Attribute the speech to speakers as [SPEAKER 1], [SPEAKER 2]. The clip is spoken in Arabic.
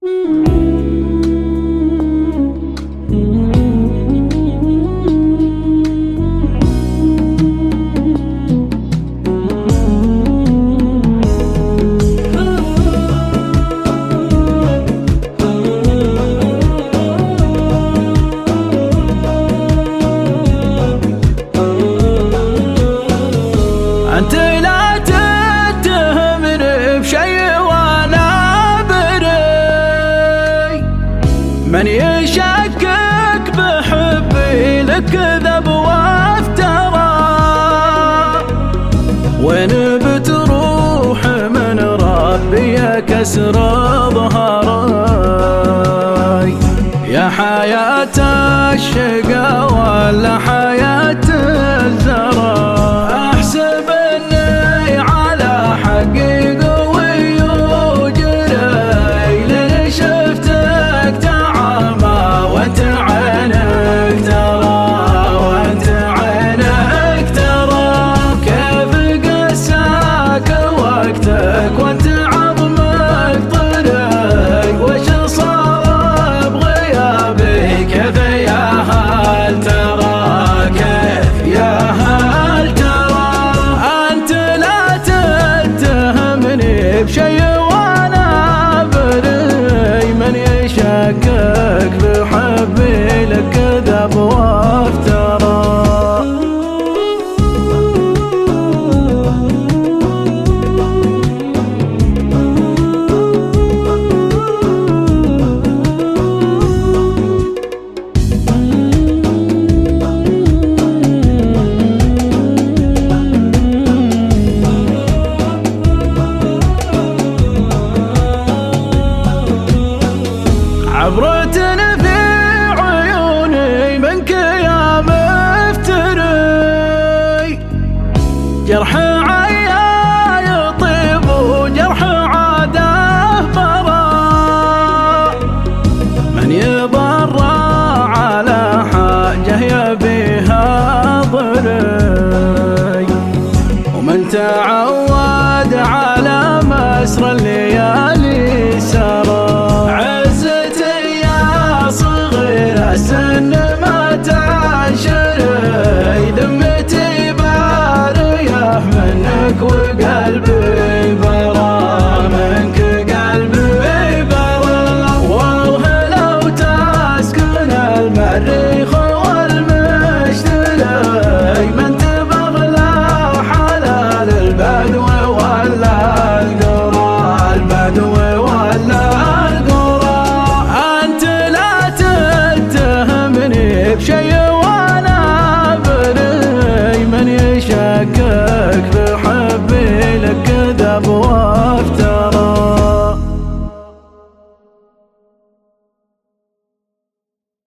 [SPEAKER 1] أنت لا تتهمني بشي وأنا بري، من يشكك بحبي لك كذب وافترى. وين بتروح من ربي يا كسر ظهري؟ يا حياة الشقا ولا حياة الزرع؟ وانت عظمك طري، وش صار بغيابي؟ كيف يا هل ترى؟ كيف يا هل ترى؟ أنت لا تتهمني بشي وأنا بري، من يشكك بحبي لك كذب وافترى. عبرة في عيوني منك يا مفتري، جرح عيا يطيب وجرح عاده براء. من يضرع على حاجه يبيها ضري، ومن تعود على مسر الليالي سرى. السن ما تعشري، ذمتي بارية منك وقلبي برا، منك قلبي برا. والله لو تسكن المريخ والمشتري، من تبغى حلال البدو ولا القرى، البدو ولا بشي وأنا بري، من يشكك